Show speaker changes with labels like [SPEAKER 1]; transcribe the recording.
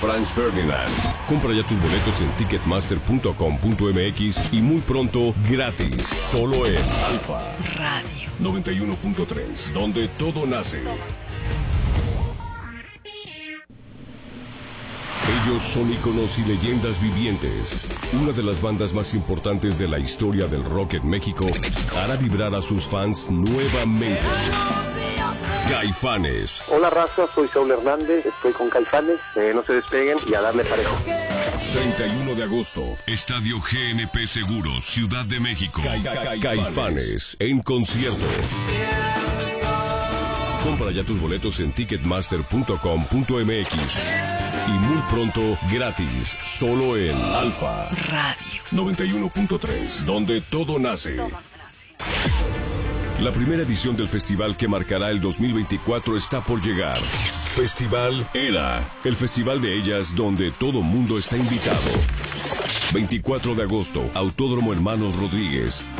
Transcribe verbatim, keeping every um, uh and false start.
[SPEAKER 1] Franz Ferdinand. Compra ya tus boletos en ticketmaster punto com punto m x y muy pronto gratis. Solo en Alfa
[SPEAKER 2] Radio
[SPEAKER 1] noventa y uno punto tres, donde todo nace. Ellos son íconos y leyendas vivientes. Una de las bandas más importantes de la historia del rock en México hará vibrar a sus fans nuevamente. Caifanes.
[SPEAKER 3] Hola raza, soy Saúl Hernández, estoy con Caifanes, eh, no se despeguen y a darle parejo.
[SPEAKER 1] treinta y uno de agosto, Estadio G N P Seguros, Ciudad de México. Ca- Ca- Caifanes en concierto. Compra ya tus boletos en ticketmaster punto com punto m x y muy pronto gratis, solo en Alfa
[SPEAKER 2] Radio
[SPEAKER 1] noventa y uno punto tres, donde todo nace. La primera edición del festival que marcará el dos mil veinticuatro está por llegar. Festival Era, el festival de ellas donde todo mundo está invitado. veinticuatro de agosto, Autódromo Hermanos Rodríguez.